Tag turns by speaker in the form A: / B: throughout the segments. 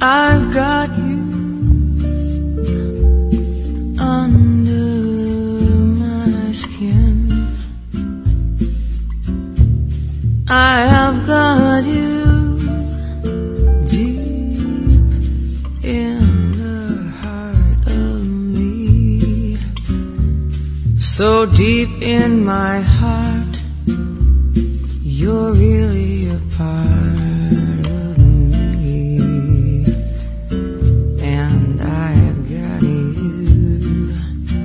A: I've got you under my skin. I have got you deep in the heart of me. So deep in my heart, you're really a part of me. And I have got you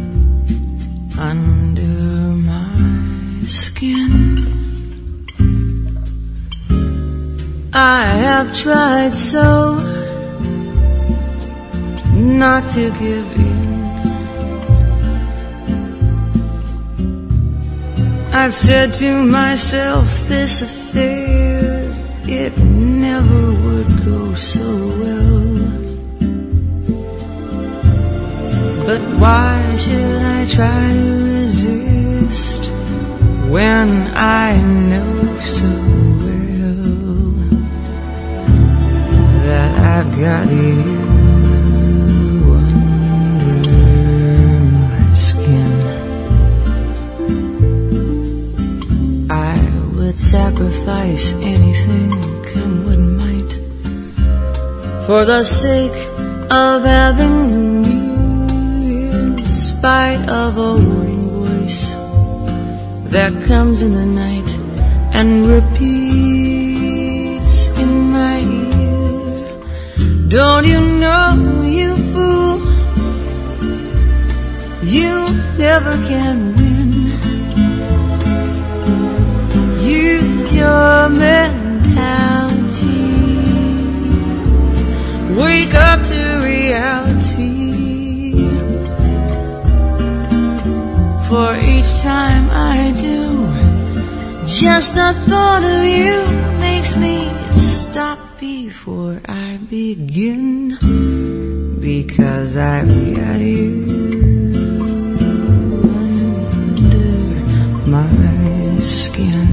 A: under my skin. I have tried so not to give in. I've said to myself, this affair, it never would go so well. But why should I try to resist when I know so that I've got you under my skin? I would sacrifice anything, come what might, for the sake of having you, in spite of a warning voice that comes in the night and repeats in my ear. Don't you know, you fool, you never can win. Use your mentality, wake up to reality. For each time I do, just the thought of you makes me stop before I begin, because I've got you under my skin.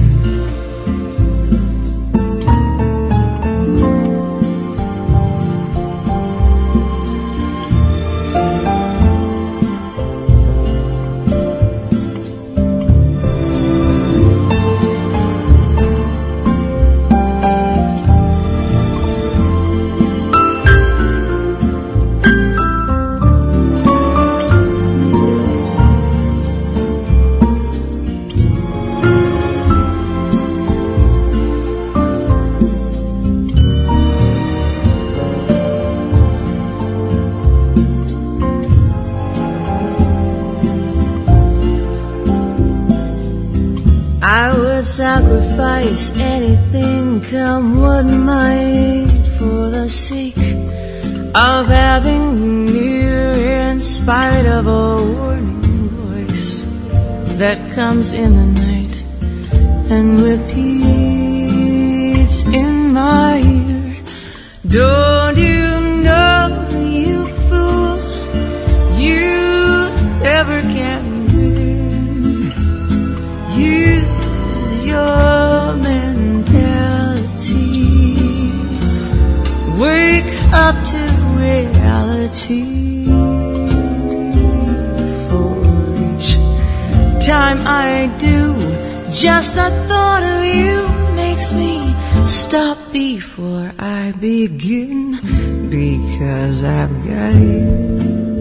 A: Sacrifice anything, come what might, for the sake of having you, in spite of a warning voice that comes in the night and repeats in my ear. Don't you know, you fool, you never can win. Use your mentality, wake up to reality. For each time I do, just the thought of you makes me stop before I begin, because I've got you